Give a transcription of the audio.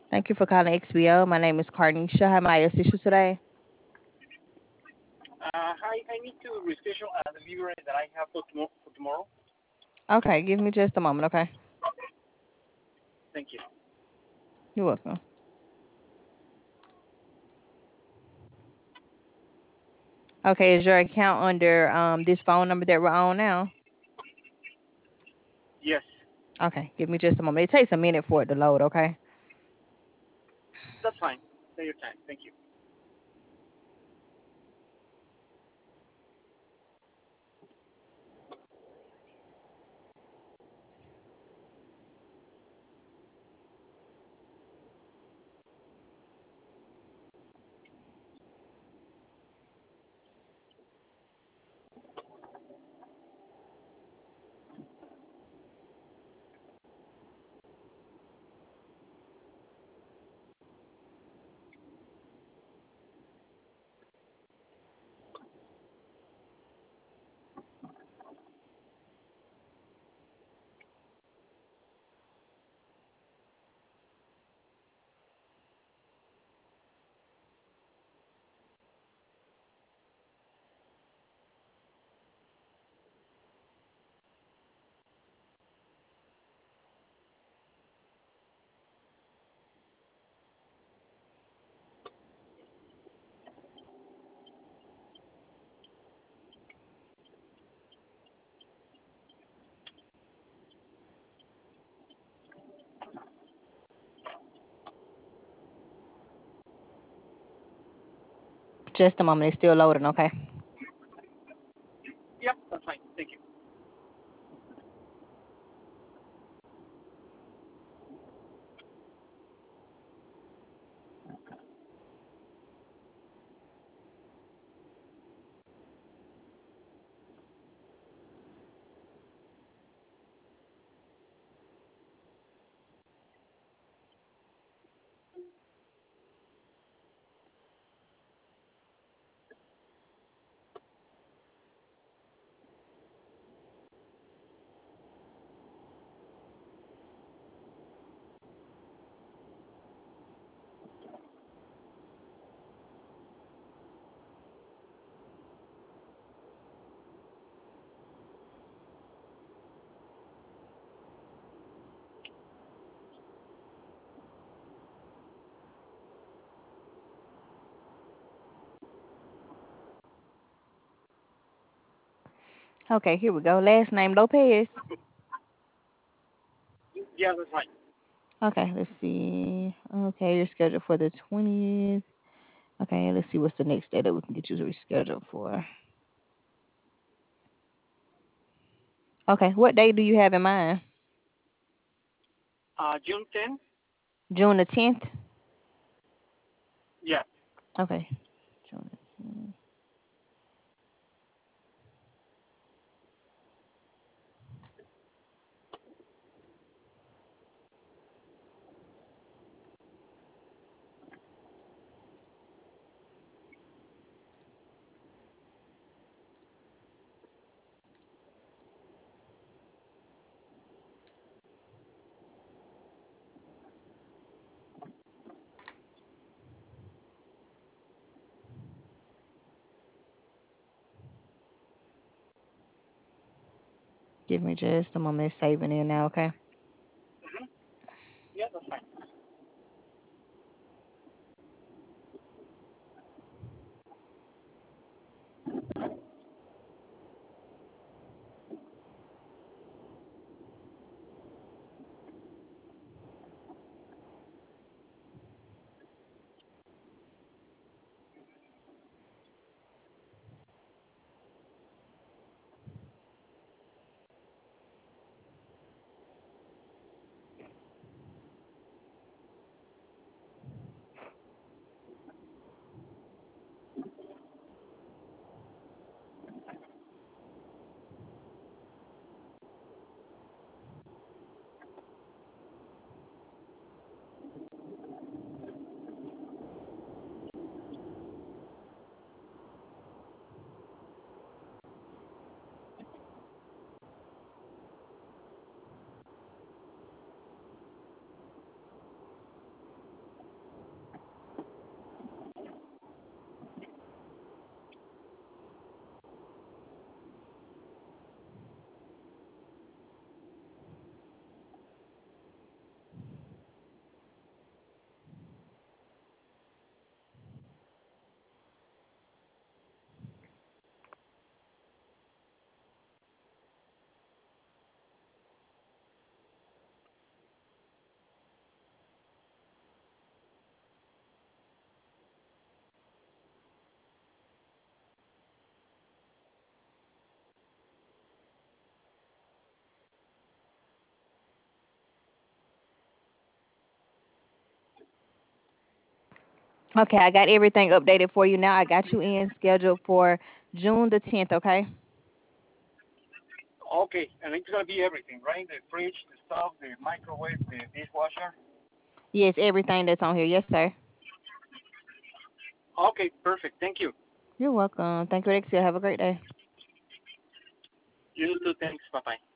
Thank you for calling XBO. My name is Carnisha. How may I assist you today? Hi, I need to reschedule a delivery that I have for tomorrow. Okay, give me just a moment, okay? Thank you. You're welcome. Okay, is your account under this phone number that we're on now? Yes, Okay, give me just a moment. It takes a minute for it to load, okay? that's fine. Take your time. Thank you. Just a moment. It's still loading, okay? Yep, that's fine. Thank you. Okay, here we go. Last name Lopez. Yeah, that's fine. Okay, let's see. Okay, you're scheduled for the 20th. Okay, let's see what's the next day that we can get you rescheduled for. Okay, what day do you have in mind? June 10th? June the 10th? Yeah. Okay. June the 10th. Give me just a moment. It's saving in now, okay? Mm-hmm. Yeah, that's fine. Okay, I got everything updated for you now. I got you in scheduled for June the 10th, okay? Okay, and it's gonna be everything, right? The fridge, the stuff, the microwave, the dishwasher. Yes, everything that's on here. Yes, sir. Okay, perfect. Thank you. You're welcome. Thank you, Alexia. Have a great day. You too. Thanks. Bye bye.